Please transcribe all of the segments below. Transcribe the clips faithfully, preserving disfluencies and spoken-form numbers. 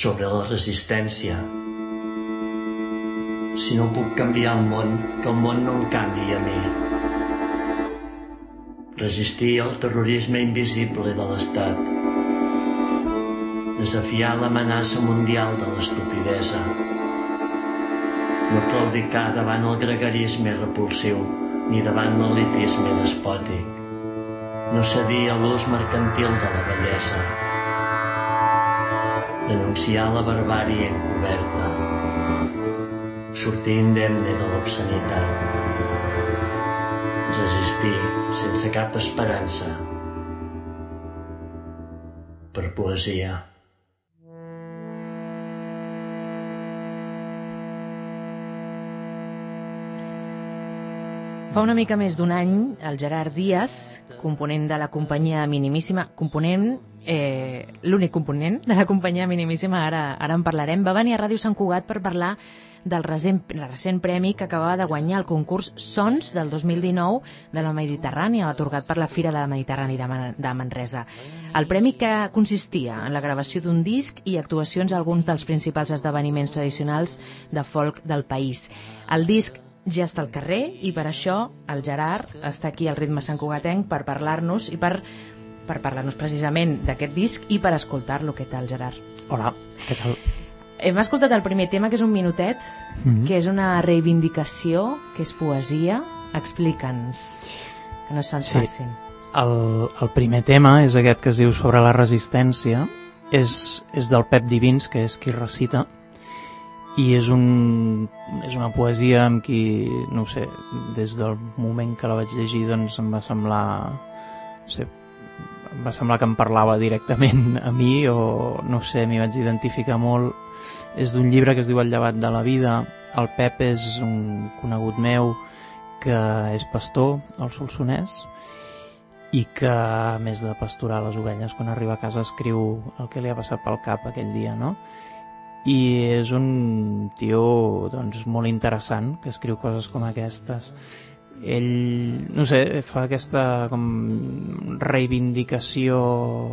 sobre la resistència. Si no puc canviar el món, que el món no em canviï a mi. Resistir el terrorisme invisible de l'Estat. Desafiar l'amenaça mundial de l'estupidesa. No claudicar davant el gregarisme repulsiu ni davant l'elitisme despòtic. No cedir a l'ús mercantil de la bellesa. Denunciar la barbàrie encoberta. Sortir indemne de l'obscenitat. Resistir sense cap esperança. Per poesia. Fa una mica més d'un any, el Gerard Díaz, component de la companyia Minimíssima, component, eh, l'únic component de la companyia Minimíssima, ara, ara en parlarem, va venir a Ràdio Sant Cugat per parlar del recent, recent premi que acabava de guanyar el concurs Sons del dos mil dinou de la Mediterrània, atorgat per la Fira de la Mediterrània de, Man de Manresa. El premi que consistia en la gravació d'un disc i actuacions a alguns dels principals esdeveniments tradicionals de folk del país. El disc ja està al carrer i per això el Gerard està aquí al Ritme santcugatenc per parlar-nos i per, per parlar-nos precisament d'aquest disc i per escoltar-lo. Què tal, Gerard? Hola, què tal? Hem escoltat el primer tema, que és un minutet, mm-hmm. que és una reivindicació, que és poesia. Explica'ns, que no se'ns sí. facin. El, el primer tema és aquest que es diu Sobre la resistència, és, és del Pep Divins, que és qui recita, i és, un, és una poesia amb qui, no sé, des del moment que la vaig llegir doncs em va semblar, no sé, em va semblar que em parlava directament a mi, o no sé, m'hi vaig identificar molt. És d'un llibre que es diu El llevat de la vida. El Pep és un conegut meu que és pastor al Solsonès i que, a més de pasturar les ovelles, quan arriba a casa escriu el que li ha passat pel cap aquell dia, no? I és un tio doncs, molt interessant, que escriu coses com aquestes. Ell, no sé, fa aquesta com reivindicació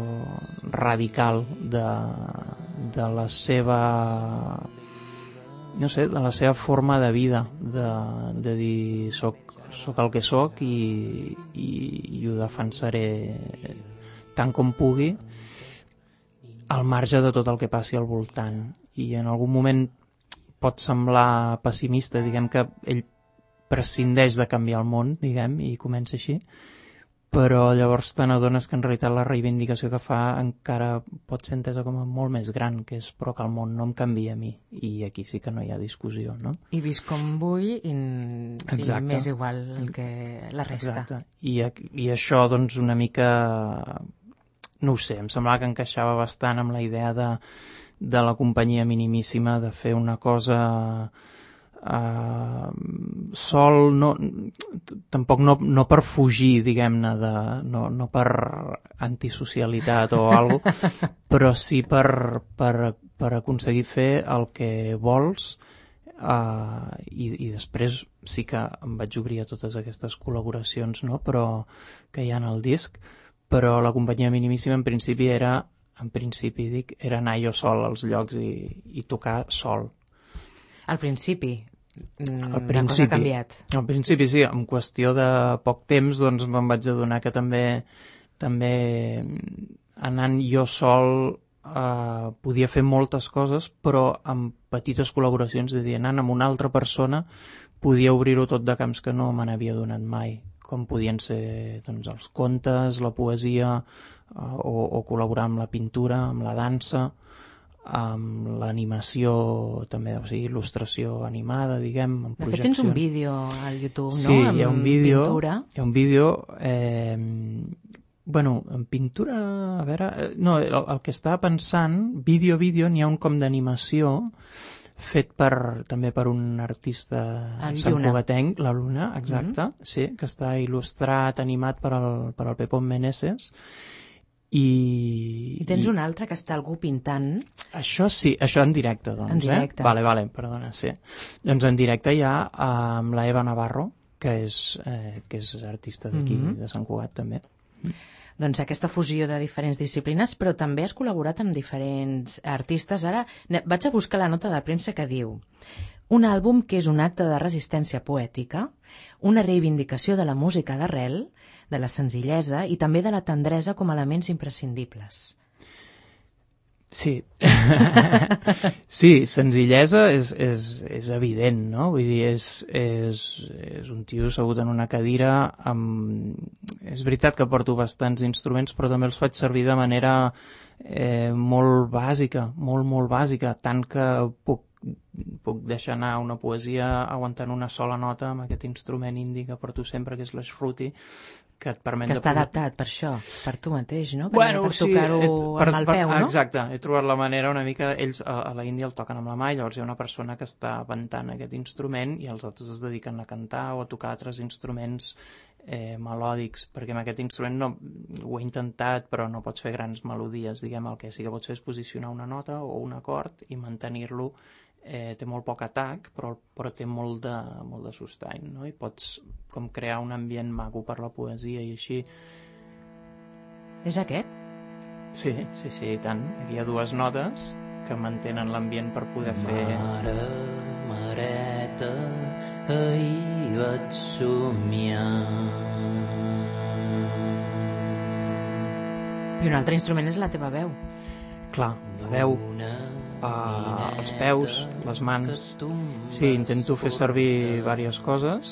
radical de, de la seva, no sé, de la seva forma de vida, de, de dir soc, soc el que soc i, i, i ho defensaré tant com pugui, al marge de tot el que passi al voltant. I en algun moment pot semblar pessimista, diguem que ell prescindeix de canviar el món, diguem, i comença així, però llavors te n'adones que en realitat la reivindicació que fa encara pot ser entesa com a molt més gran, que és però que el món no em canvia a mi, i aquí sí que no hi ha discussió, no? I visc com vull i, i m'és igual el que la resta. Exacte. I, i això doncs una mica, no ho sé, em semblava que encaixava bastant amb la idea de de la companyia Minimíssima, de fer una cosa uh, sol, no, tampoc no, no per fugir, diguem-ne, de, no, no per antisocialitat o alguna cosa, però sí per, per, per aconseguir fer el que vols, uh, i, i després sí que em vaig obrir a totes aquestes col·laboracions, no? Però que hi ha en el disc, però la companyia Minimíssima en principi era en principi, dic, era anar jo sol als llocs i, i tocar sol. Al principi, al principi, la cosa ha canviat. Al principi, sí, en qüestió de poc temps, doncs me'n vaig adonar que també, també anant jo sol eh, podia fer moltes coses, però amb petites col·laboracions, és a dir, anant amb una altra persona, podia obrir-ho tot de camps que no me n'havia donat mai, com podien ser doncs, els contes, la poesia, O, o col·laborar amb la pintura, amb la dansa, amb l'animació també, o sigui, il·lustració animada, diguem, amb projeccions. De fet, tens un vídeo al YouTube, sí, no? Sí, hi ha un vídeo, pintura. Hi ha un vídeo, eh, bueno, en pintura, a veure, no, el, el que estava pensant, vídeo, vídeo, n'hi ha un com d'animació, fet per, també per un artista santcugatenc, la Luna, exacte, mm-hmm. sí, que està il·lustrat, animat per el, per el Pepón Meneses. I, I tens i... un altre que està algú pintant. Això sí, això en directe, doncs. En directe. Eh? Vale, vale, perdona, sí. Doncs en directe hi ha amb la Eva Navarro, que és, eh, que és artista d'aquí, mm-hmm. de Sant Cugat, també. doncs, aquesta fusió de diferents disciplines, però també has col·laborat amb diferents artistes. Ara vaig a buscar la nota de premsa que diu: un àlbum que és un acte de resistència poètica, una reivindicació de la música d'arrel, de la senzillesa i també de la tendresa com a elements imprescindibles. Sí. Sí, senzillesa és, és, és evident, no? Vull dir, és, és, és un tio assegut en una cadira amb... És veritat que porto bastants instruments, però també els faig servir de manera eh, molt bàsica, molt, molt bàsica, tant que puc, puc deixar anar una poesia aguantant una sola nota amb aquest instrument indi que porto sempre, que és l'shruti, que et permet... Que està poder... adaptat per això, per tu mateix, no? Per, Bueno, per tocar-ho sí, per, amb el peu, per, no? Exacte, he trobat la manera una mica... Ells a, a la Índia el toquen amb la mà, i llavors hi ha una persona que està ventant aquest instrument i els altres es dediquen a cantar o a tocar altres instruments eh, melòdics, perquè amb aquest instrument no, ho he intentat, però no pots fer grans melodies, diguem. El que sí que pots fer és posicionar una nota o un acord i mantenir-lo. Eh, té molt poc atac, però, però té molt de, molt de sustain, no? I pots com crear un ambient maco per la poesia i així. És aquest? Sí, sí, sí, i tant. Aquí hi ha dues notes que mantenen l'ambient per poder fer... Mare, mareta, ahir vaig somiar. I un altre instrument és la teva veu. Clar, la veu... Uh, els peus, les mans. Sí, intento fer servir diverses coses,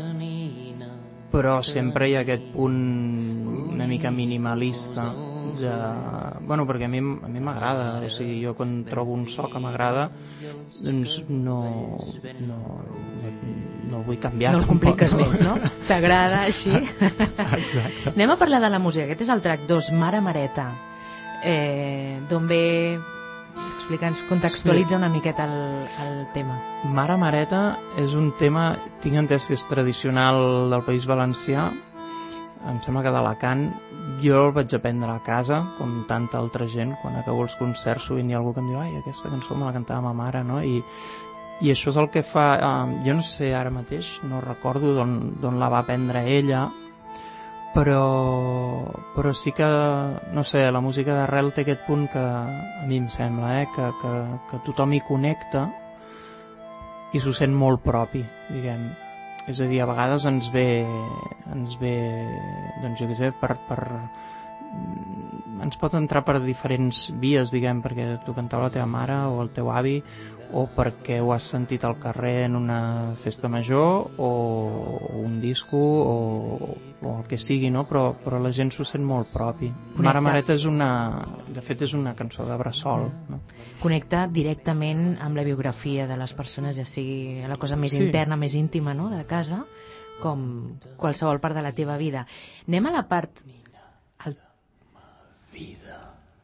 però sempre hi ha aquest punt una mica minimalista de... Bueno, perquè a mi a mi m'agrada, o sigui, jo quan trobo un so que m'agrada, doncs no, no, no, no el vull canviar. No el compliques tampoc, no? Més, no? T'agrada així? Exacte. Anem a parlar de la música. Aquest és el track dos, Mare Mareta. Eh, d'on ve... Explica'ns, contextualitza sí. una miqueta el, el tema. Mare Mareta és un tema, tinc entès que és tradicional del País Valencià, em sembla que d'Alacant. Jo el vaig aprendre a casa, com tanta altra gent. Quan acabo els concerts sovint hi ha algú que em diu: ai, aquesta cançó me la cantava ma mare, no? I, i això és el que fa... Eh, jo no sé ara mateix, no recordo d'on la va aprendre ella, però, però sí que, no sé, la música d'arrel té aquest punt que a mi em sembla, eh, que, que, que tothom hi connecta i s'ho sent molt propi, diguem. És a dir, a vegades ens ve, ens ve, doncs jo què sé, per, per, ens pot entrar per diferents vies, diguem, perquè tu cantava la teva mare o el teu avi, o perquè ho has sentit al carrer en una festa major o un disco o, o el que sigui, no? Però, però la gent s'ho sent molt propi. Connecta. Mare Mareta és una... De fet, és una cançó de bressol, no? Connecta directament amb la biografia de les persones, ja sigui la cosa més sí. interna, més íntima, no?, de casa, com qualsevol part de la teva vida. Anem a la part... El... Vida.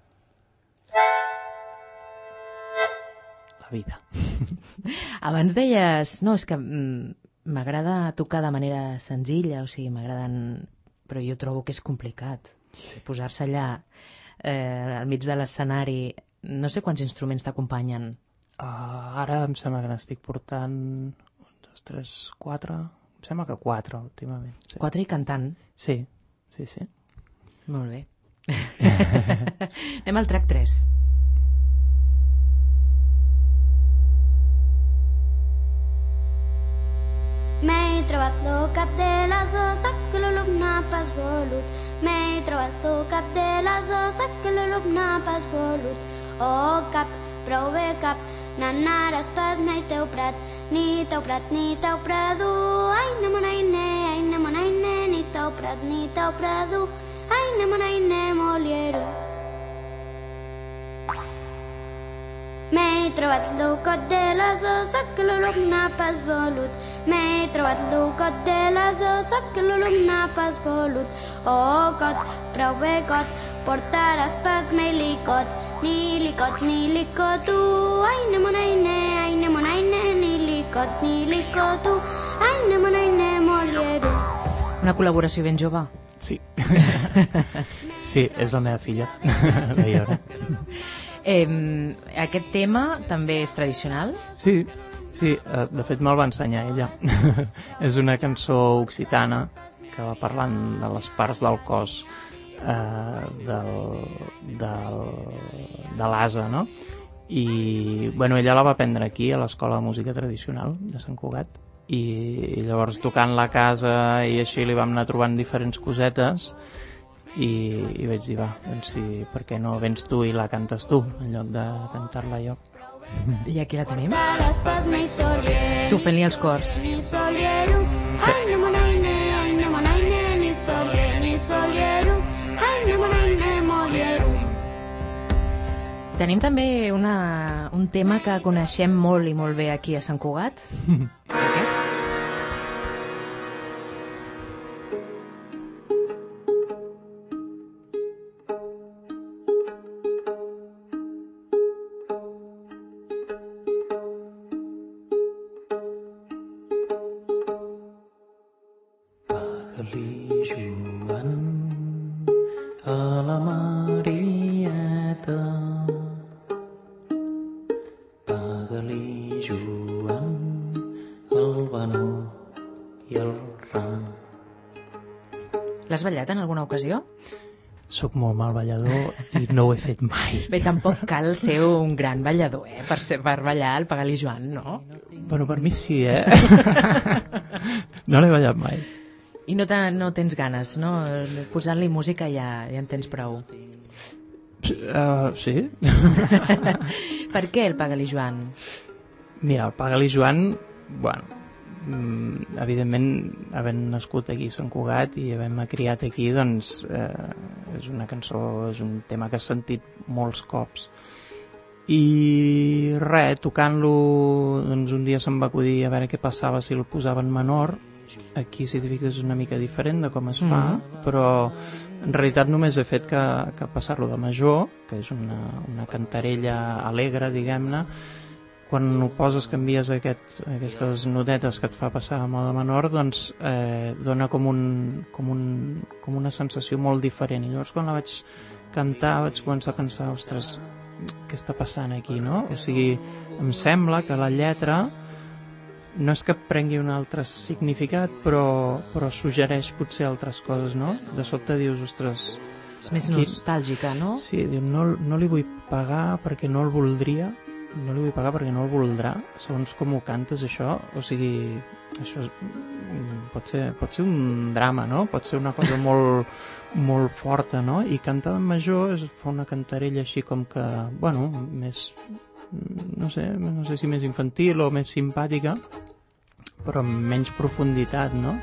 La vida. Abans deies, no, és que m'agrada tocar de manera senzilla, o sigui, m'agraden... Però jo trobo que és complicat posar-se allà eh, al mig de l'escenari. No sé quants instruments t'acompanyen. Uh, ara em sembla que n'estic portant un, dos, tres, quatre... Em sembla que quatre, últimament. Sí. Quatre i cantant? Sí, sí, sí. Molt bé. Anem al track tres. M'he trobat lo cap de les osa que l'olop n'ha pas volut. M'he trobat lo cap de les osa que l'olop n'ha pas volut. Oh cap, prou bé cap, n'anaràs pas mai teu prat, ni teu prat ni teu prado. Ai, ne monaine, ai, ne monaine, ni teu prat ni teu prado. Ai, ne monaine, moliero. M'he trobat l'ocot de les osa que l'olop n'ha pas volut. M'he trobat l'ocot de les osa que l'olop n'ha pas volut. Oh, cot, prou bé cot, portaràs pas mai licot, ni licot ni licotu. Ai, ne monaine, ai, ne monaine, ni licot ni licotu. Ai, ne monaine, moliero. Una col·laboració ben jove. Sí. Sí, és la meva filla, la Iona. Eh, aquest tema també és tradicional? Sí, sí, de fet me'l va ensenyar ella. És una cançó occitana que va parlant de les parts del cos eh, del, del, de l'Asa, no? I bueno, ella la va aprendre aquí a l'Escola de Música Tradicional de Sant Cugat, i llavors tocant la casa i així li vam anar trobant diferents cosetes i, i vaig dir, va, doncs sí, per què no vens tu i la cantes tu en lloc de cantar-la jo. I aquí la tenim. Tu fent-li els cors. Tenim també una, un tema que coneixem molt i molt bé aquí a Sant Cugat. Aquest? Paga-li, Joan, a la Marieta. Paga-li, Joan, el Benó i el Ram. L'has ballat en alguna ocasió? Soc molt mal ballador i no ho he fet mai. Bé, tampoc cal ser un gran ballador, eh? Per, ser, per ballar el Paga-li Joan, no? Bueno, per mi sí, eh? No l'he ballat mai. I no, te, no tens ganes, no? Posant-li música ja, ja en tens prou. Uh, sí. Per què el Paga-li Joan? Mira, el Paga-li Joan, bueno, evidentment, havent nascut aquí a Sant Cugat i havent-me criat aquí, doncs eh, és una cançó, és un tema que he sentit molts cops. I res, tocant-lo, doncs un dia se'm va acudir a veure què passava si el posava en menor. Aquí, si t'hi fixes, és una mica diferent de com es fa, mm. però en realitat només he fet que, que passar-lo de major, que és una, una cantarella alegre, diguem-ne. Quan ho poses, canvies aquest, aquestes notetes que et fa passar a mode menor, doncs eh, dona com, un, com, un, com una sensació molt diferent. I llavors quan la vaig cantar vaig començar a pensar, ostres, què està passant aquí, no? O sigui, em sembla que la lletra no és que prengui un altre significat, però, però suggereix potser altres coses, no? De sobte dius, ostres... És més aquí... nostàlgica, no? Sí, diu, no, no li vull pagar perquè no el voldria, no li vull pagar perquè no el voldrà, segons com ho cantes, això. O sigui, això és, pot, ser, pot ser un drama, no? Pot ser una cosa molt, molt forta, no? I cantada en major es fa una cantarella així com que, bueno, més... no sé, no sé si més infantil o més simpàtica, però amb menys profunditat, no?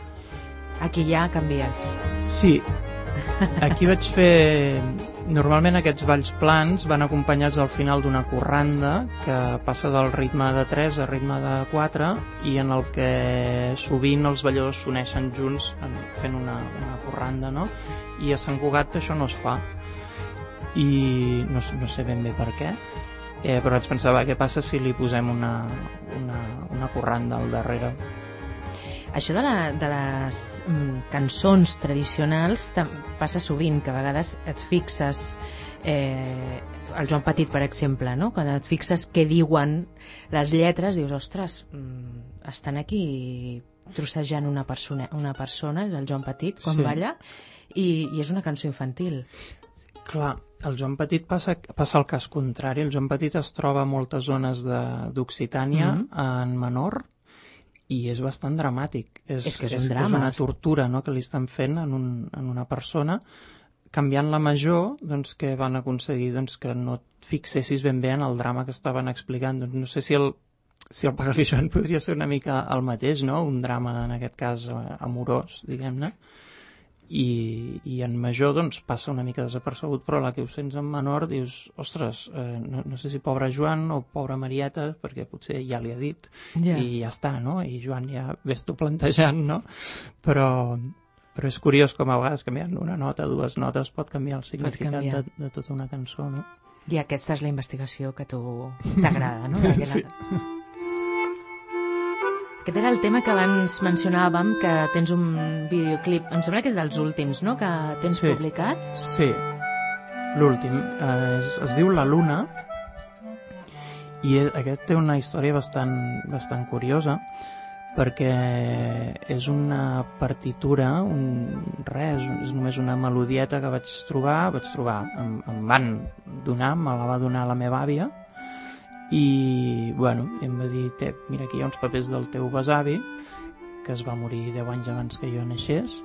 Aquí ja canvies. Sí, aquí vaig fer... Normalment aquests balls plans van acompanyats al final d'una corranda que passa del ritme de tres a ritme de quatre i en el que sovint els balladors s'uneixen junts fent una, una corranda, no? I a Sant Cugat això no es fa i no, no sé ben bé per què. Eh, però vaig pensar, va, què passa si li posem una, una, una corranda al darrere? Això de, la, de les mm, cançons tradicionals passa sovint, que a vegades et fixes, eh, el Joan Petit, per exemple, no? Quan et fixes què diuen les lletres, dius, ostres, mm, estan aquí trossejant una persona, una persona, és el Joan Petit, quan sí. balla, i, i és una cançó infantil. Clar, el Joan Petit passa, passa el cas contrari. El Joan Petit es troba a moltes zones d'Occitània mm-hmm. en menor i és bastant dramàtic. És, és que és un és, drama. És una tortura, no?, que li estan fent en, un, en una persona. Canviant la major, doncs, que van aconseguir doncs, que no et fixessis ben bé en el drama que estaven explicant. Doncs, no sé si el, si el Paga-li Joan podria ser una mica el mateix, no? Un drama, en aquest cas, amorós, diguem-ne. I, i en major doncs passa una mica desapercebut, però la que ho sents en menor dius, ostres, eh, no, no sé si pobra Joan o pobra Marieta, perquè potser ja li ha dit yeah. i ja està, no? I Joan ja ves tu plantejant, no? Però, però és curiós com a vegades canviant una nota, dues notes, pot canviar el significat de, de tota una cançó, no? I aquesta és la investigació que a tu t'agrada, no? Sí. Aquest era el tema que abans mencionàvem, que tens un videoclip, em sembla que és dels últims, no?, que tens sí. publicat. Sí, l'últim. Eh, es, es diu La Luna i aquest té una història bastant, bastant curiosa perquè és una partitura, un, res, és només una melodieta que vaig trobar, vaig trobar, em, em van donar, me la va donar la meva àvia, i bueno, em va dir, té, mira, aquí hi ha uns papers del teu besavi, que es va morir deu anys abans que jo naixés,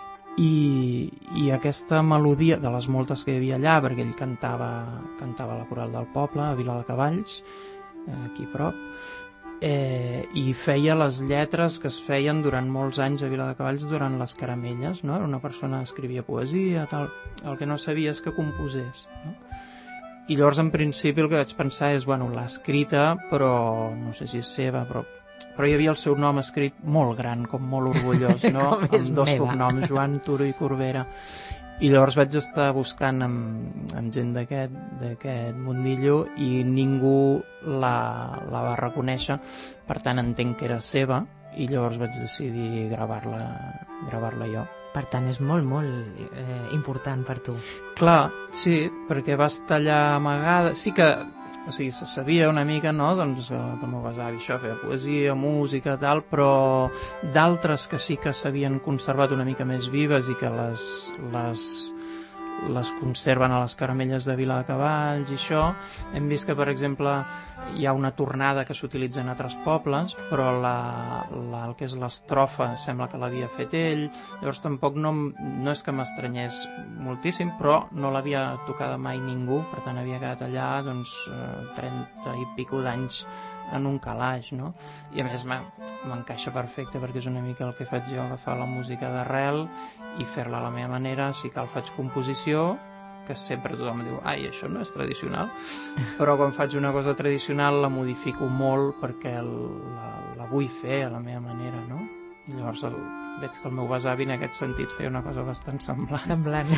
i, i aquesta melodia, de les moltes que hi havia allà, perquè ell cantava, cantava a la coral del poble, a Viladecavalls, aquí a prop, eh, i feia les lletres que es feien durant molts anys a Viladecavalls durant les caramelles, no? Era una persona que escrivia poesia, tal. El que no sabia és que composés, no? I llavors, en principi, el que vaig pensar és, bueno, l'ha escrita, però no sé si és seva, però, però hi havia el seu nom escrit molt gran, com molt orgullós, no? Com és amb dos meva. cognoms, Joan Turo i Corbera. I llavors vaig estar buscant amb, amb gent d'aquest d'aquest mundillo i ningú la, la va reconèixer, per tant entenc que era seva, i llavors vaig decidir gravar-la gravar-la jo. Per tant, és molt, molt eh, important per tu. Clar, sí, perquè va estar allà amagada. Sí que, o sigui, se sabia una mica, no?, doncs, que el meu besavi això feia poesia, música, tal, però d'altres que sí que s'havien conservat una mica més vives i que les, les, les conserven a les caramelles de Viladecavalls i això, hem vist que, per exemple, hi ha una tornada que s'utilitza en altres pobles, però la, la, el que és l'estrofa sembla que l'havia fet ell, llavors tampoc no, no és que m'estranyés moltíssim, però no l'havia tocada mai ningú, per tant havia quedat allà doncs, trenta i pico d'anys en un calaix, no? I a més m'encaixa perfecte perquè és una mica el que faig jo, agafar la música d'arrel i fer-la a la meva manera. Si cal faig composició, que sempre tothom diu, ai, això no és tradicional, però quan faig una cosa tradicional la modifico molt perquè el, la, la vull fer a la meva manera, no? I llavors el, veig que el meu besavi en aquest sentit feia una cosa bastant semblant. Semblant.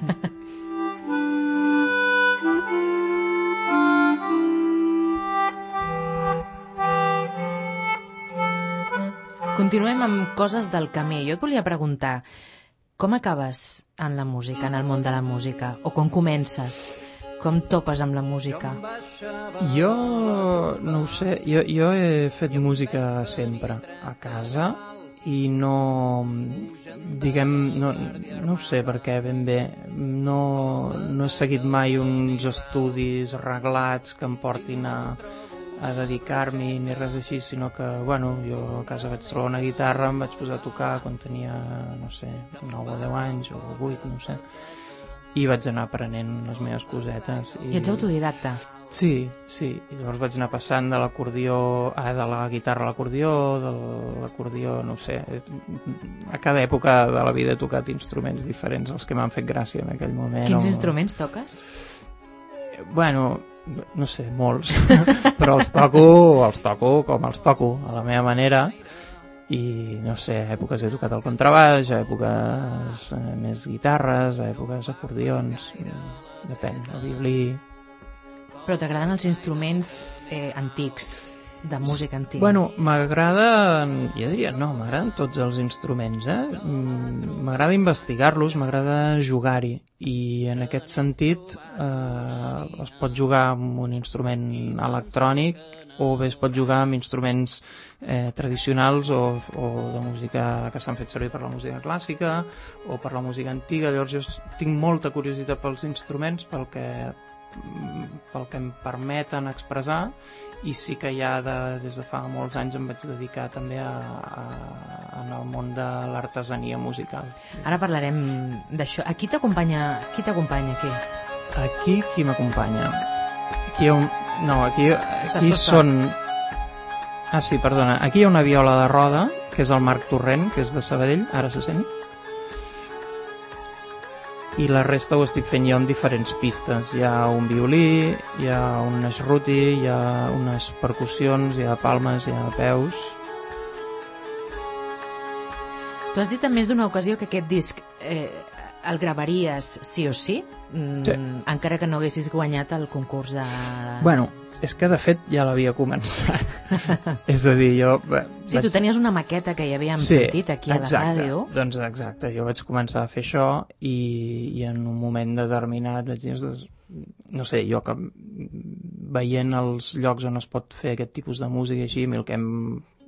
Continuem amb coses del camí. Jo et volia preguntar, com acabes en la música, en el món de la música? O com comences? Com topes amb la música? Jo no ho sé, jo, jo he fet música sempre a casa i no, diguem, no, no ho sé per què ben bé, no, no he seguit mai uns estudis reglats que em portin a, a dedicar-m'hi ni res així, sinó que, bueno, jo a casa vaig trobar una guitarra, em vaig posar a tocar quan tenia, no sé, nou o deu anys o vuit, no sé, i vaig anar aprenent les meves cosetes. I ets autodidacta? Sí, sí, i llavors vaig anar passant de l'acordió, ah, de la guitarra a l'acordió, de l'acordió, no ho sé, a cada època de la vida he tocat instruments diferents, els que m'han fet gràcia en aquell moment. Quins o... instruments toques? Bueno, no sé, molts, però els toco, els toco com els toco, a la meva manera, i no sé, a èpoques he tocat el contrabaix, a èpoques eh, més guitarres, a èpoques acordions, depèn, el violí. Però t'agraden els instruments eh, antics, de música antiga? Bueno, m'agraden, jo diria, no, m'agraden tots els instruments, eh? M'agrada investigar-los, m'agrada jugar-hi, i en aquest sentit eh, es pot jugar amb un instrument electrònic o bé es pot jugar amb instruments eh, tradicionals o, o de música que s'han fet servir per la música clàssica o per la música antiga. Llavors jo tinc molta curiositat pels instruments, pel que pel que em permeten expressar, i sí que ja de, des de fa molts anys em vaig dedicar també a, a, en el món de l'artesania musical. Ara parlarem d'això. Aquí t'acompanya qui t'acompanya aquí? Aquí qui m'acompanya? Aquí hi ha un... No, aquí, aquí són... Ah, sí, perdona. Aquí hi ha una viola de roda, que és el Marc Torrent, que és de Sabadell, ara se sent. I la resta ho estic fent jo amb diferents pistes. Hi ha un violí, hi ha un esruti, hi ha unes percussions, hi ha palmes, hi ha peus. Tu has dit en més d'una ocasió que aquest disc eh, el gravaries sí o sí, mm, sí, encara que no haguessis guanyat el concurs de... Bueno, és que de fet ja l'havia començat. És a dir, jo... Bé, sí, vaig... tu tenies una maqueta que ja havíem sí, sentit aquí a la exacte, ràdio. Doncs exacte, jo vaig començar a fer això i, i en un moment determinat vaig dir, doncs, no sé, jo que veient els llocs on es pot fer aquest tipus de música així, el que em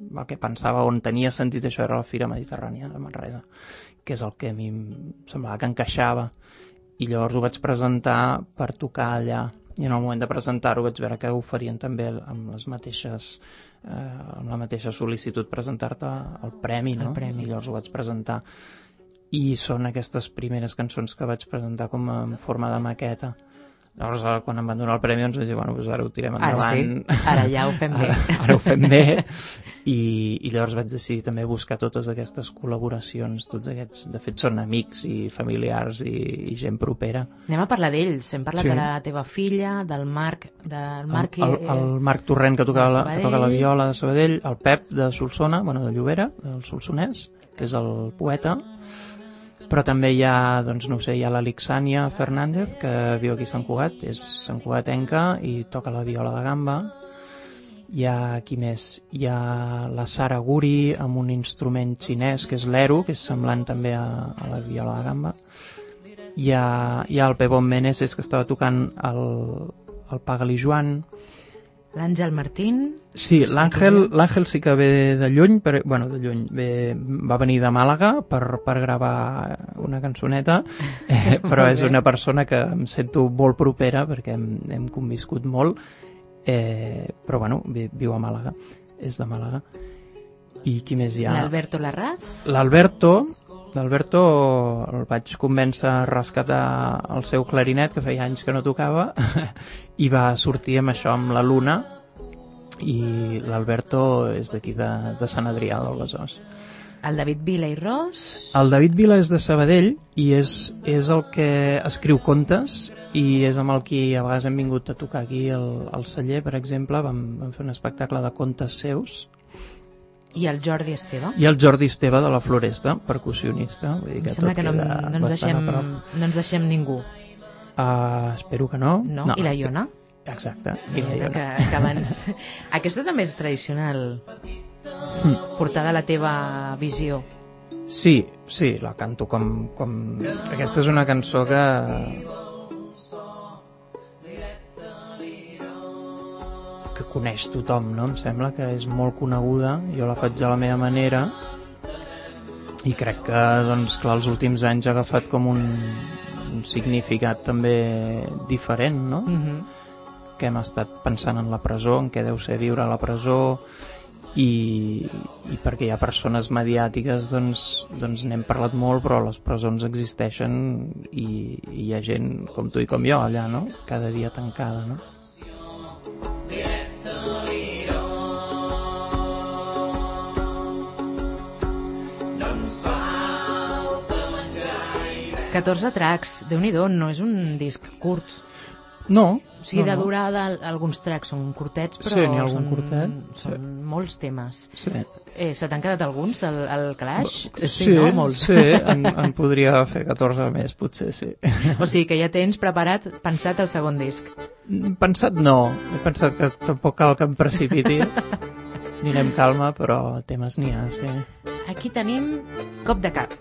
el que pensava on tenia sentit això era la Fira Mediterrània de Manresa, que és el que a mi em semblava que encaixava. I llavors ho vaig presentar per tocar allà. I en el moment de presentar-ho vaig veure que ho farien també amb les mateixes, eh, amb la mateixa sol·licitud presentar-te el premi, no? El premi. I llavors ho vaig presentar. I són aquestes primeres cançons que vaig presentar com en forma de maqueta. Llavors, quan em van donar el premi, ens vaig dir, bueno, doncs ara ho tirem endavant. Ara sí, ara ja ho fem bé. Ara, ara ho fem bé. I, I llavors vaig decidir també buscar totes aquestes col·laboracions, tots aquests, de fet són amics i familiars i, i gent propera. Anem a parlar d'ells. Hem parlat Sí. de la teva filla, del Marc, del Marc El, el, el Marc Torrent, que toca, de la, que toca la Sabadell. viola de Sabadell, el Pep de Solsona, bueno, de Llobera, el solsonès, que és el poeta, però també hi ha, doncs no ho sé, hi ha l'Alixània Fernández, que viu aquí a Sant Cugat, és santcugatenca i toca la viola de gamba. Hi ha, qui més? Hi ha la Sara Guri amb un instrument xinès, que és l'ero, que és semblant també a, a la viola de gamba. Hi ha, hi ha el Pebón Meneses, que estava tocant el, el Pagali Joan. l'Àngel Martín. Sí, l'Àngel l'Àngel sí que ve de lluny, per, bueno, de lluny, ve, va venir de Màlaga per, per gravar una cançoneta, eh, però és una persona que em sento molt propera perquè hem, hem conviscut molt, eh, però bueno, vi, viu a Màlaga, és de Màlaga. I qui més hi ha? L'Alberto Larraz. L'Alberto, l'Alberto el vaig convèncer a rescatar el seu clarinet, que feia anys que no tocava, i va sortir amb això, amb la Luna, i l'Alberto és d'aquí de, de Sant Adrià del Besòs. El David Vila i Ros. El David Vila és de Sabadell i és, és el que escriu contes i és amb el qui a vegades hem vingut a tocar aquí al, al celler, per exemple, vam, vam fer un espectacle de contes seus. I el Jordi Esteve. I el Jordi Esteve de la Floresta, percussionista. Vull dir Em que sembla tot que no, queda no, ens bastant deixem, a prop. no ens deixem ningú. Uh, espero que no. No? I la Iona? Exacte, i la Iona, Iona. que, que abans... Aquesta també és tradicional, portada a la teva visió. Sí, sí, la canto com, com... Aquesta és una cançó que... que coneix tothom, no? Em sembla que és molt coneguda, jo la faig a la meva manera i crec que, doncs, clar, els últims anys ha agafat com un, un significat també diferent, no? Mm-hmm. Que hem estat pensant en la presó, en què deu ser viure a la presó, i, i perquè hi ha persones mediàtiques, doncs, doncs n'hem parlat molt, però les presons existeixen i, i hi ha gent com tu i com jo allà, no? Cada dia tancada, no? catorze tracks, Déu-n'hi-do, no és un disc curt. No. O sigui, no, de no. durada, alguns tracks són curtets, però Sí, n'hi ha algun són, curtet, són sí. molts temes. Sí. Eh, se t'han quedat alguns, el, el Clash? Sí, no? Molts. sí, en, en podria fer catorze més, potser, sí. O sigui que ja tens preparat, pensat el segon disc. Pensat no, he pensat que tampoc cal que em precipiti. Anirem calma, però temes n'hi ha, sí. Aquí tenim Cop de cap.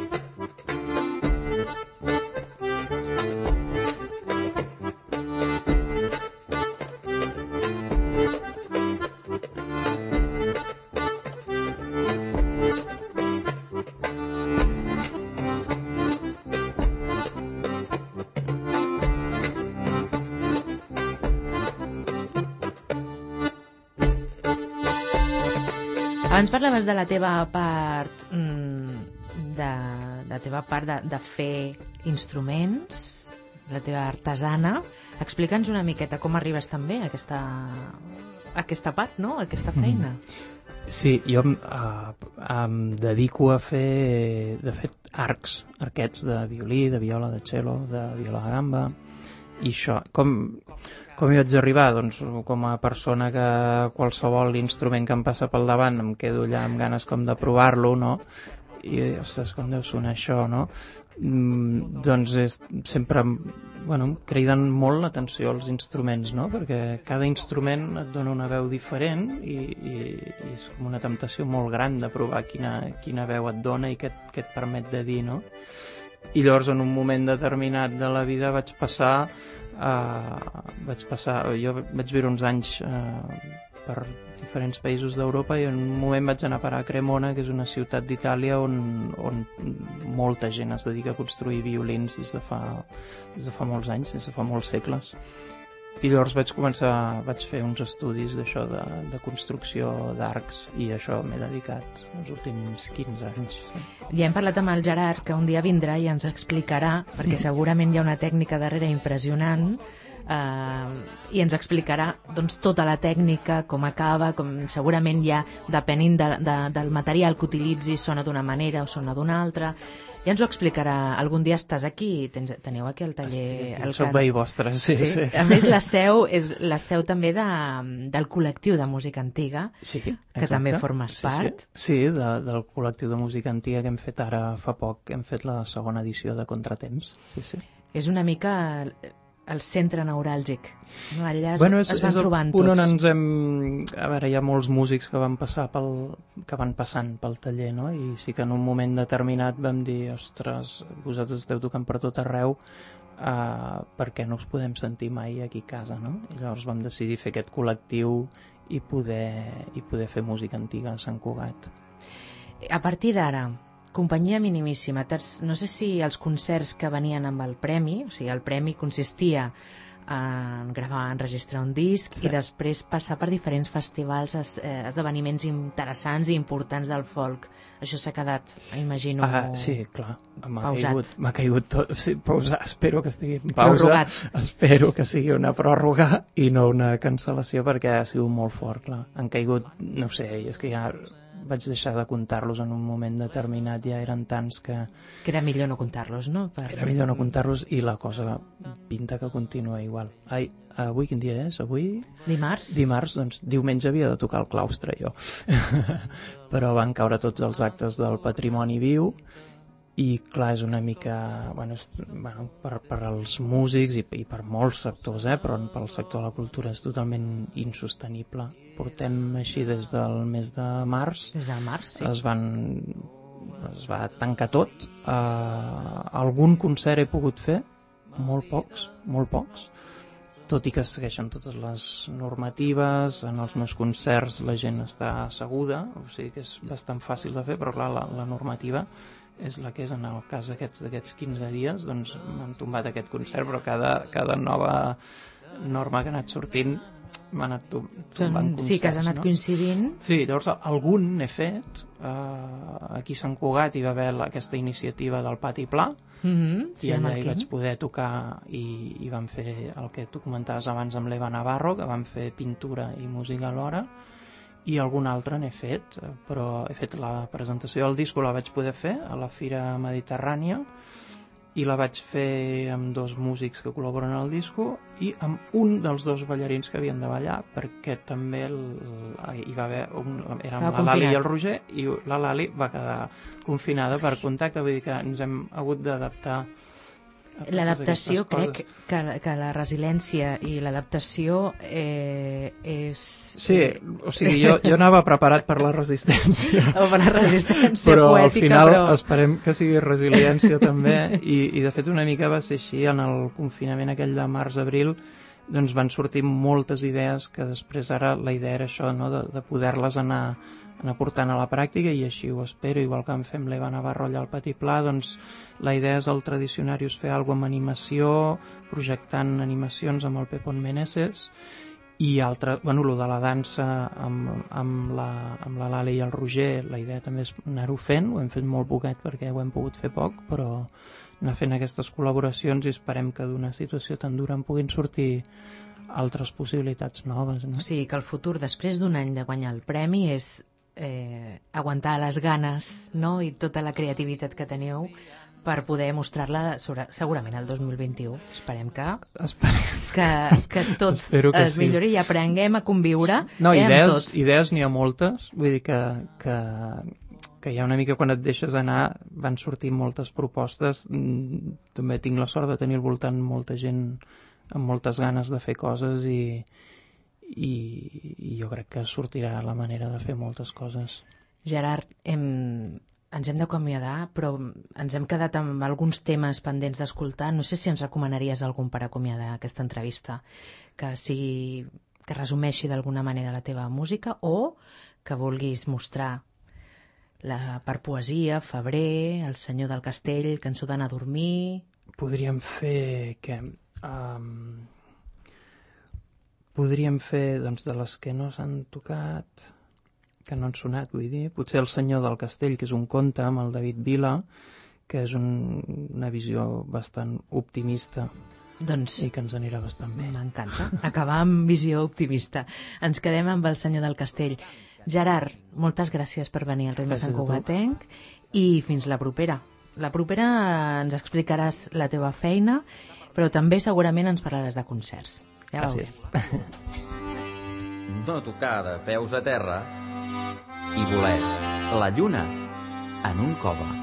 Abans parlaves de la teva part mm, de, de la teva part de, de fer instruments, la teva artesana. Explica'ns una miqueta com arribes també a aquesta, a aquesta part, no? A aquesta feina. Mm. Sí, jo uh, em dedico a fer, de fet, arcs, arquets de violí, de viola, de cello, de viola de gamba, i això. Com, com hi vaig arribar? Doncs com a persona que qualsevol instrument que em passa pel davant em quedo allà amb ganes com de provar-lo, no? I, ostres, com deu sonar això, no? Mm, doncs és, sempre bueno, em criden molt l'atenció als instruments, no? Perquè cada instrument et dona una veu diferent i, i, i és com una temptació molt gran de provar quina, quina veu et dona i què, què et permet de dir, no? I llavors en un moment determinat de la vida vaig passar uh, vaig passar jo vaig viure uns anys uh, per diferents països d'Europa i en un moment vaig anar a parar a Cremona, que és una ciutat d'Itàlia on, on molta gent es dedica a construir violins des de fa, des de fa molts anys, des de fa molts segles. I llavors vaig començar, vaig fer uns estudis d'això de, de construcció d'arcs i això m'he dedicat els últims quinze anys. Sí. Ja hem parlat amb el Gerard, que un dia vindrà i ens explicarà, perquè segurament hi ha una tècnica darrere impressionant, Uh, i ens explicarà doncs, tota la tècnica, com acaba, com segurament ja, depenent de, de, del material que utilitzi, sona d'una manera o sona d'una altra. Ja ens ho explicarà. Algun dia estàs aquí, tens, teniu aquí el taller... Estic aquí, soc veí vostre, sí, sí, sí. A més, la seu és la seu també de, del col·lectiu de música antiga, sí, que exacte. també formes sí, part. Sí, sí de, del col·lectiu de música antiga que hem fet ara fa poc, hem fet la segona edició de Contratemps. Sí, sí. És una mica el centre neuràlgic, no? Allà es, bueno, és, es van és el trobant punt tots. on ens hem... A veure, hi ha molts músics que van passar pel... que van passant pel taller, no? I sí que en un moment determinat vam dir, ostres, vosaltres esteu tocant per tot arreu, uh, per què no us podem sentir mai aquí a casa, no? I llavors vam decidir fer aquest col·lectiu i poder, i poder fer música antiga a Sant Cugat. A partir d'ara, Companyia Minimíssima, no sé si els concerts que venien amb el premi, o sigui, el premi consistia en gravar, enregistrar un disc, sí, i després passar per diferents festivals, es, eh, esdeveniments interessants i importants del folk. Això s'ha quedat, imagino, ah, sí, clar, m'ha pausat. Caigut, m'ha caigut tot, sí, pausat, espero que estigui en pausa, prorrogat. Espero que sigui una pròrroga i no una cancel·lació, perquè ha sigut molt fort, clar. Han caigut, no sé, és que ja vaig deixar de comptar-los en un moment determinat, ja eren tants que... Que era millor no comptar-los, no? Per... Era millor no comptar-los i la cosa pinta que continua igual. Ai, avui quin dia és? Avui? Dimarts? Dimarts, doncs diumenge havia de tocar el claustre jo. Però van caure tots els actes del patrimoni viu i clar, és una mica bueno, és, bueno, per, per als músics i, i per molts sectors, eh? Però pel sector de la cultura és totalment insostenible. Portem així des del mes de març, des del març, sí. es van es va tancar tot. Uh, algun concert he pogut fer, molt pocs, molt pocs, tot i que segueixen totes les normatives. En els meus concerts la gent està asseguda, o sigui que és bastant fàcil de fer, però clar, la, la normativa és la que és. En el cas d'aquests d'aquests quinze dies doncs m'han tombat aquest concert, però cada, cada nova norma que ha anat sortint m'ha anat tombant concerts. Sí, que has anat no? coincidint. Sí, llavors algun n'he fet. Uh, aquí a Sant Cugat hi va haver la, aquesta iniciativa del Pati Pla, mm-hmm, sí, i allà hi vaig poder tocar i, i vam fer el que tu comentaves abans amb l'Eva Navarro, que vam fer pintura i música alhora. I algun altre n'he fet, però he fet la presentació del disco, la vaig poder fer a la Fira Mediterrània i la vaig fer amb dos músics que col·laboren al disco i amb un dels dos ballarins que havien de ballar, perquè també el, hi va haver un, érem la Lali i el Roger, i la Lali va quedar confinada per contacte, vull dir que ens hem hagut d'adaptar. L'adaptació, crec que, que la resiliència i l'adaptació eh, és... Sí, o sigui, jo, jo anava preparat per la resistència. O per la resistència però poètica, al final però... esperem que sigui resiliència també, i, i de fet una mica va ser així. En el confinament aquell de març-abril doncs van sortir moltes idees que després ara la idea era això, no? de, de poder-les anar anar portant a la pràctica, i així ho espero. Igual que en fem l'Eva Navarro allà al Pati Pla, doncs la idea és al Tradicionarius fer alguna amb animació, projectant animacions amb el Pepón Meneses, i altre, bueno, lo de la dansa amb, amb, la, amb la Lali i el Roger, la idea també és anar-ho fent. Ho hem fet molt poquet perquè ho hem pogut fer poc, però anar fent aquestes col·laboracions, i esperem que d'una situació tan dura en puguin sortir altres possibilitats noves, no? O sigui que el futur, després d'un any de guanyar el premi, és eh, aguantar les ganes, no? I tota la creativitat que teniu per poder mostrar-la sobre, segurament el dos mil vint-i-u. Esperem que Esperem. que, que tot que es millori i aprenguem a conviure. No, eh, idees, amb tot. idees n'hi ha moltes, vull dir que, que, que ja una mica quan et deixes anar van sortir moltes propostes. També tinc la sort de tenir al voltant molta gent amb moltes ganes de fer coses, i, i, i jo crec que sortirà la manera de fer moltes coses. Gerard, hem, ens hem d'acomiadar, però ens hem quedat amb alguns temes pendents d'escoltar. No sé si ens recomanaries algun per acomiadar aquesta entrevista, que sigui, que resumeixi d'alguna manera la teva música o que vulguis mostrar la, per poesia, Febrer, El senyor del castell, Cançó d'anar a dormir... Podríem fer... què? Um, podríem fer, doncs, de les que no s'han tocat, que no han sonat, vull dir, potser El senyor del castell, que és un conte amb el David Vila, que és un, una visió bastant optimista doncs, i que ens anirà bastant bé. M'encanta. Acabar amb visió optimista. Ens quedem amb El senyor del castell. Gerard, moltes gràcies per venir al Ritme Sant Cugatenc i fins la propera. La propera ens explicaràs la teva feina, però també segurament ens parlaràs de concerts. Ja gràcies. No tocar de peus a terra i voler la lluna en un cove.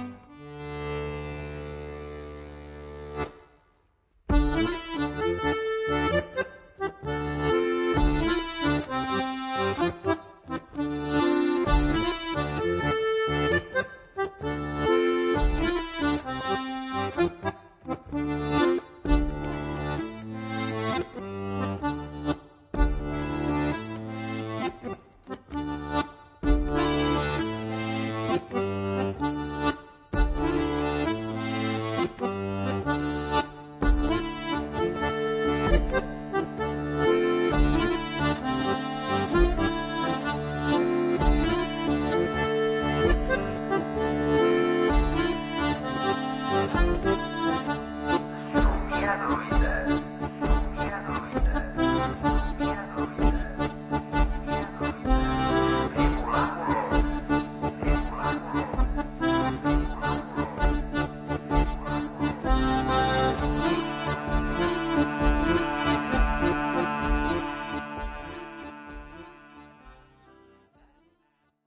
Thank you.